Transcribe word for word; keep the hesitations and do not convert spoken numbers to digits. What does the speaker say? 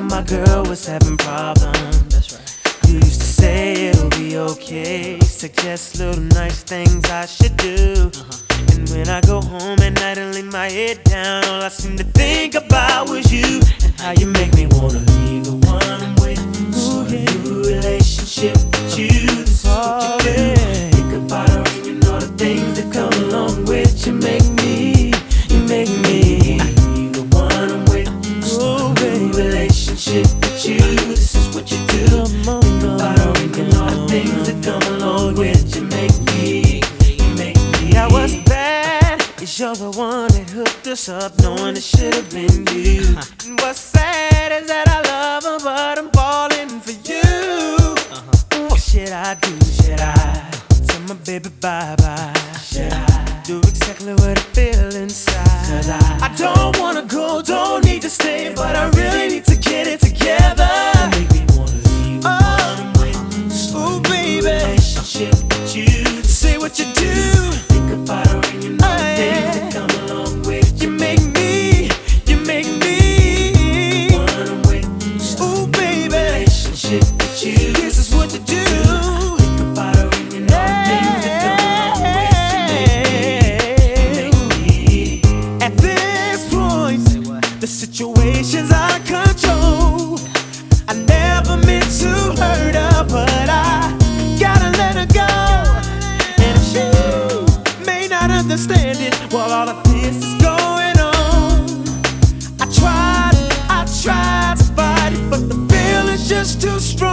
and my girl was having problems. That's right. You used to say it'll be okay, suggest little nice things I should do. Uh-huh. And when I go home at night and lay my head down, all I seem to think about was you and how you make me wanna leave the one I'm with. Start a new relationship with you. This is what you do. Think about her and all the things that come along with you. Make me, you make me leave the one I'm with. Start a new relationship with you. This is what you do. Think about her and all the things that come along with you. Make me, you make me. Now what's bad is you're the one that hooked us up, knowing it should have been you. And what's sad is that I love her, but I'm falling for you. Uh-huh. What should I do? Should I tell my baby bye-bye? Should I do exactly what I feel inside? Cause I, I don't wanna go, don't need to stay, but I really need to get it together. Make me wanna leave the one I'm with. Ooh, baby, Relationship with you. Say what you do. Think about her and you know the things that come along with You you. make me, you make me. One I'm with. Ooh, baby, Relationship with you. this is what you do. Think about her and you know the things that come along with you. Make me, make me. At this point, the situation's out of control. I never meant to hurt her, but I gotta let her go. And if she may not understand it while all of this is going on, I tried, I tried to fight it, but the feeling's just too strong.